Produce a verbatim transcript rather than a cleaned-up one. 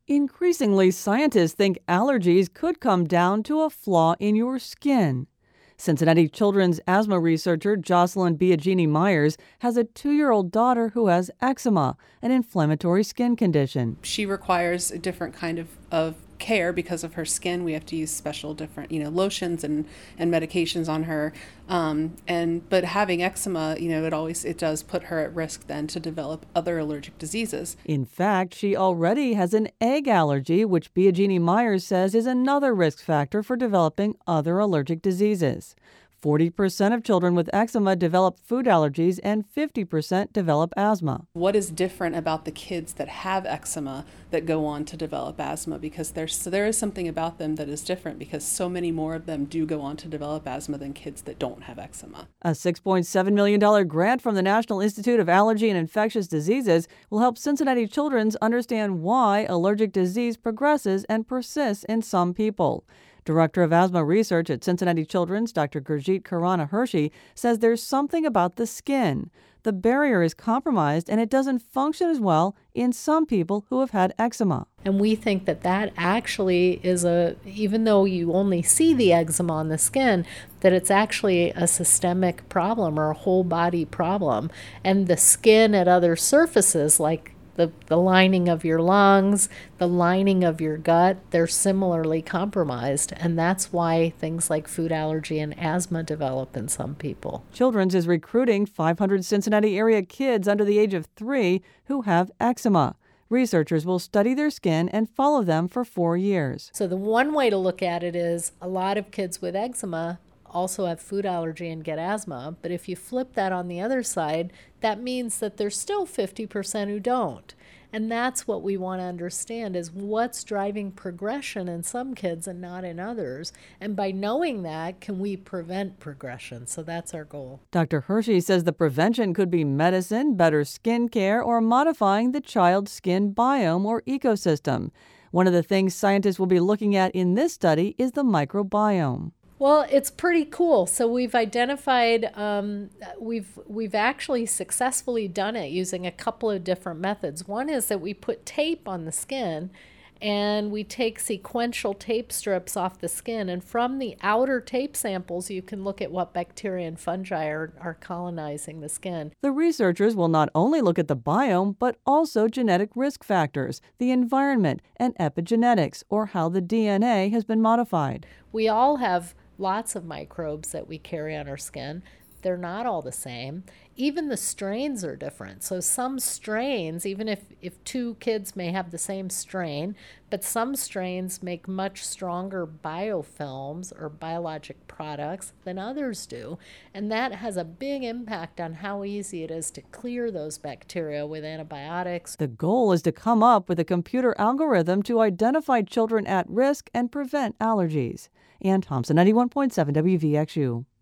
Increasingly, scientists think allergies could come down to a flaw in your skin. Cincinnati children's asthma researcher Jocelyn Biagini Myers has a two-year-old daughter who has eczema, an inflammatory skin condition. She requires a different kind of, of care because of her skin. We have to use special different, you know, lotions and, and medications on her. Um, and but having eczema, you know, it always it does put her at risk then to develop other allergic diseases. In fact, she already has an egg allergy, which Biagini Myers says is another risk factor for developing other allergic diseases. forty percent of children with eczema develop food allergies and fifty percent develop asthma. What is different about the kids that have eczema that go on to develop asthma? Because there's, so there is something about them that is different because so many more of them do go on to develop asthma than kids that don't have eczema. A six point seven million dollars grant from the National Institute of Allergy and Infectious Diseases will help Cincinnati children understand why allergic disease progresses and persists in some people. Director of Asthma Research at Cincinnati Children's, Doctor Gurjeet Khurana Hershey, says there's something about the skin. The barrier is compromised and it doesn't function as well in some people who have had eczema. And we think that that actually is a, even though you only see the eczema on the skin, that it's actually a systemic problem or a whole body problem. And the skin at other surfaces like The, the lining of your lungs, the lining of your gut, they're similarly compromised. And that's why things like food allergy and asthma develop in some people. Children's is recruiting five hundred Cincinnati area kids under the age of three who have eczema. Researchers will study their skin and follow them for four years. So the one way to look at it is a lot of kids with eczema also have food allergy and get asthma. But if you flip that on the other side, that means that there's still fifty percent who don't. And that's what we want to understand is what's driving progression in some kids and not in others. And by knowing that, can we prevent progression? So that's our goal. Doctor Hershey says the prevention could be medicine, better skin care, or modifying the child's skin biome or ecosystem. One of the things scientists will be looking at in this study is the microbiome. Well, it's pretty cool. So we've identified, um, we've we've actually successfully done it using a couple of different methods. One is that we put tape on the skin and we take sequential tape strips off the skin. And from the outer tape samples, you can look at what bacteria and fungi are, are colonizing the skin. The researchers will not only look at the biome, but also genetic risk factors, the environment, and epigenetics, or how the D N A has been modified. We all have lots of microbes that we carry on our skin. They're not all the same. Even the strains are different. So some strains, even if, if two kids may have the same strain, but some strains make much stronger biofilms or biologic products than others do. And that has a big impact on how easy it is to clear those bacteria with antibiotics. The goal is to come up with a computer algorithm to identify children at risk and prevent allergies. Ann Thompson, ninety-one point seven W V X U.